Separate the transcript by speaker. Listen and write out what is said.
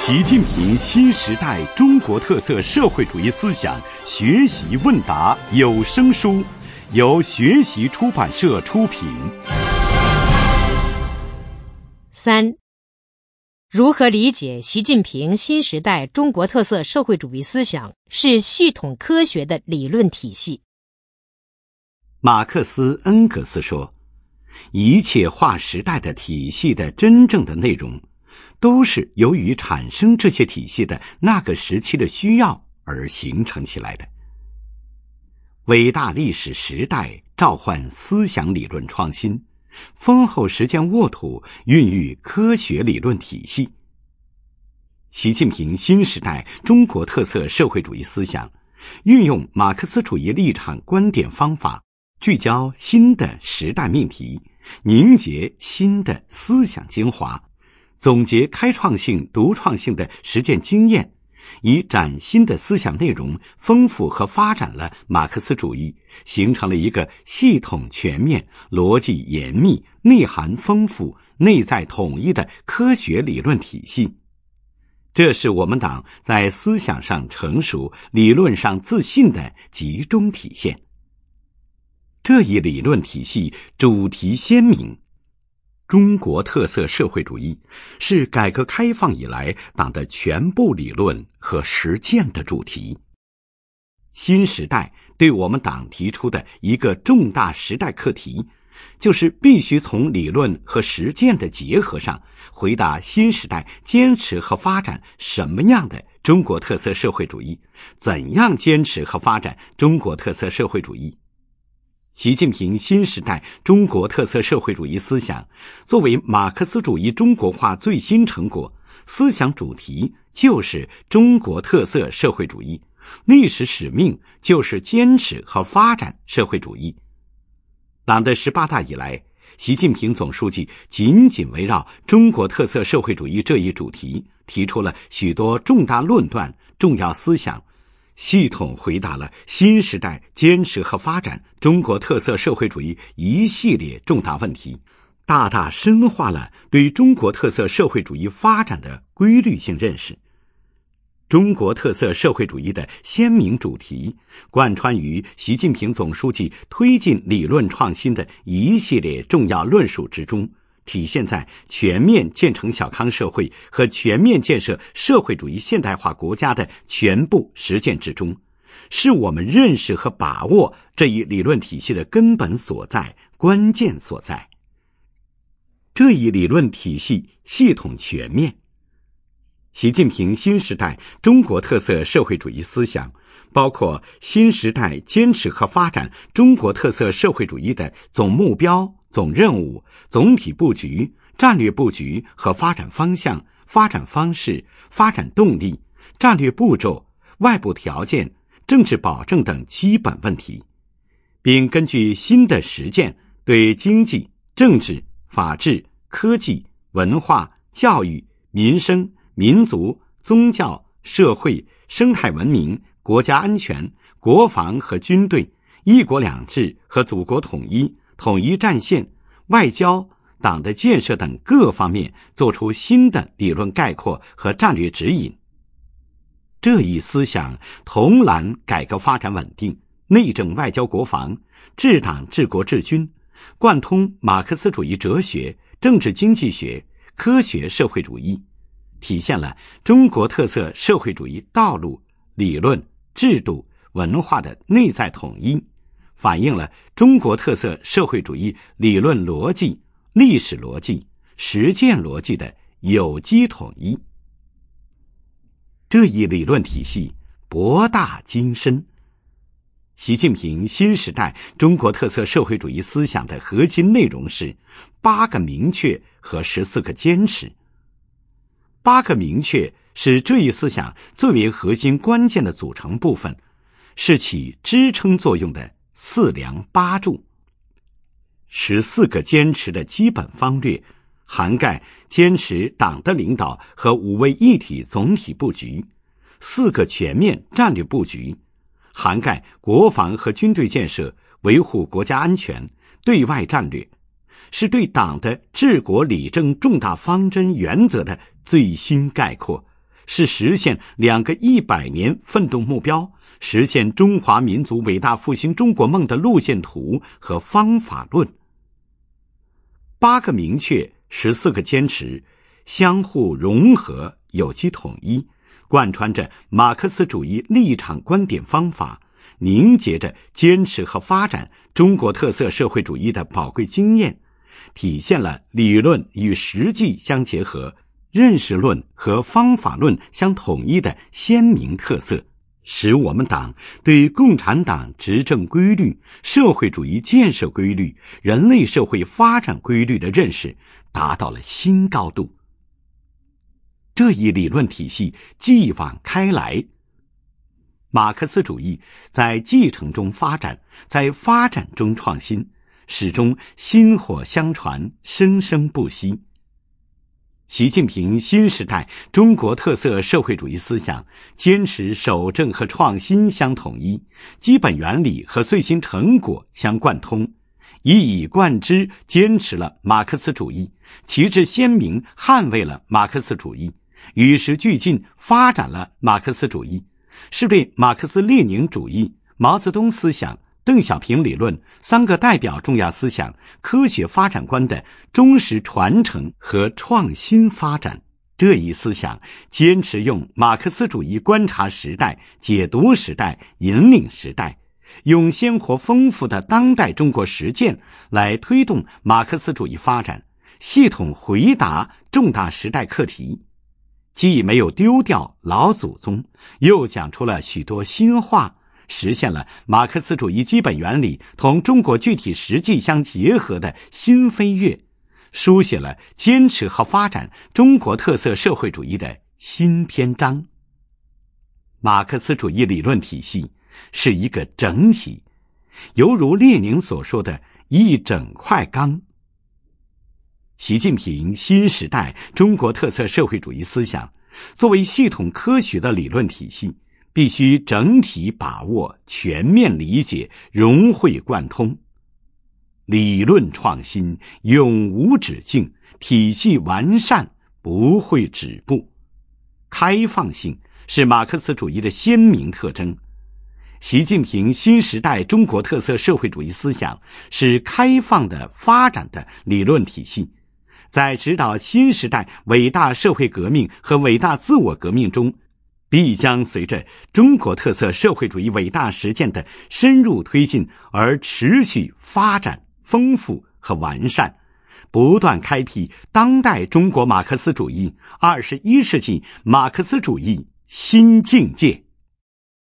Speaker 1: 习近平新时代中国特色社会主义思想学习问答有声书，由学习出版社出品。
Speaker 2: 3. 如何理解习近平新时代中国特色社会主义思想是系统科学的理论体系？
Speaker 1: 马克思恩格斯说，一切划时代的体系的真正的内容，都是由于产生这些体系的那个时期的需要而形成起来的。伟大历史时代召唤思想理论创新，丰厚实践沃土孕育科学理论体系。习近平新时代中国特色社会主义思想运用马克思主义立场观点方法，聚焦新的时代命题，凝结新的思想精华，总结开创性独创性的实践经验，以崭新的思想内容丰富和发展了马克思主义，形成了一个系统全面、逻辑严密、内涵丰富、内在统一的科学理论体系。这是我们党在思想上成熟、理论上自信的集中体现。这一理论体系主题鲜明，中国特色社会主义是改革开放以来党的全部理论和实践的主题。新时代对我们党提出的一个重大时代课题，就是必须从理论和实践的结合上，回答新时代坚持和发展什么样的中国特色社会主义，怎样坚持和发展中国特色社会主义。习近平新时代中国特色社会主义思想作为马克思主义中国化最新成果，思想主题就是中国特色社会主义，历史使命就是坚持和发展社会主义。党的18大以来，习近平总书记紧紧围绕中国特色社会主义这一主题，提出了许多重大论断、重要思想，系统回答了新时代坚持和发展中国特色社会主义一系列重大问题，大大深化了对中国特色社会主义发展的规律性认识。中国特色社会主义的鲜明主题，贯穿于习近平总书记推进理论创新的一系列重要论述之中，体现在全面建成小康社会和全面建设社会主义现代化国家的全部实践之中，是我们认识和把握这一理论体系的根本所在、关键所在。这一理论体系系统全面。习近平新时代中国特色社会主义思想包括新时代坚持和发展中国特色社会主义的总目标、总任务、总体布局、战略布局和发展方向、发展方式、发展动力、战略步骤、外部条件、政治保证等基本问题，并根据新的实践，对经济、政治、法治、科技、文化、教育、民生、民族、宗教、社会、生态文明、国家安全、国防和军队、一国两制和祖国统一、统一战线、外交、党的建设等各方面做出新的理论概括和战略指引。这一思想统揽改革发展稳定、内政外交国防、治党治国治军，贯通马克思主义哲学、政治经济学、科学社会主义，体现了中国特色社会主义道路、理论、制度、文化的内在统一，反映了中国特色社会主义理论逻辑、历史逻辑、实践逻辑的有机统一。这一理论体系博大精深。习近平新时代中国特色社会主义思想的核心内容是8个明确和14个坚持。8个明确是这一思想最为核心关键的组成部分，是起支撑作用的4梁8柱。14个坚持的基本方略，涵盖坚持党的领导和5位一体总体布局，4个全面战略布局，涵盖国防和军队建设、维护国家安全、对外战略，是对党的治国理政重大方针原则的最新概括， 是实现2个100年奋斗目标，实现中华民族伟大复兴中国梦的路线图和方法论。8个明确，14个坚持，相互融合，有机统一，贯穿着马克思主义立场观点方法，凝结着坚持和发展中国特色社会主义的宝贵经验，体现了理论与实际相结合，认识论和方法论相统一的鲜明特色，使我们党对共产党执政规律、社会主义建设规律、人类社会发展规律的认识达到了新高度。这一理论体系继往开来，马克思主义在继承中发展，在发展中创新，始终薪火相传，生生不息。习近平新时代中国特色社会主义思想坚持守正和创新相统一，基本原理和最新成果相贯通，一以贯之坚持了马克思主义，旗帜鲜明捍卫了马克思主义，与时俱进发展了马克思主义，是对马克思列宁主义、毛泽东思想、邓小平理论3个代表重要思想科学发展观的忠实传承和创新发展。这一思想坚持用马克思主义观察时代、解读时代、引领时代，用鲜活丰富的当代中国实践来推动马克思主义发展，系统回答重大时代课题，既没有丢掉老祖宗，又讲出了许多新话，实现了马克思主义基本原理同中国具体实际相结合的新飞跃，书写了坚持和发展中国特色社会主义的新篇章。马克思主义理论体系是一个整体，犹如列宁所说的一整块钢。习近平新时代中国特色社会主义思想作为系统科学的理论体系，必须整体把握，全面理解，融会贯通。理论创新永无止境，体系完善不会止步。开放性是马克思主义的鲜明特征。习近平新时代中国特色社会主义思想是开放的发展的理论体系，在指导新时代伟大社会革命和伟大自我革命中，必将随着中国特色社会主义伟大实践的深入推进而持续发展、丰富和完善，不断开辟当代中国马克思主义、21世纪马克思主义新境界。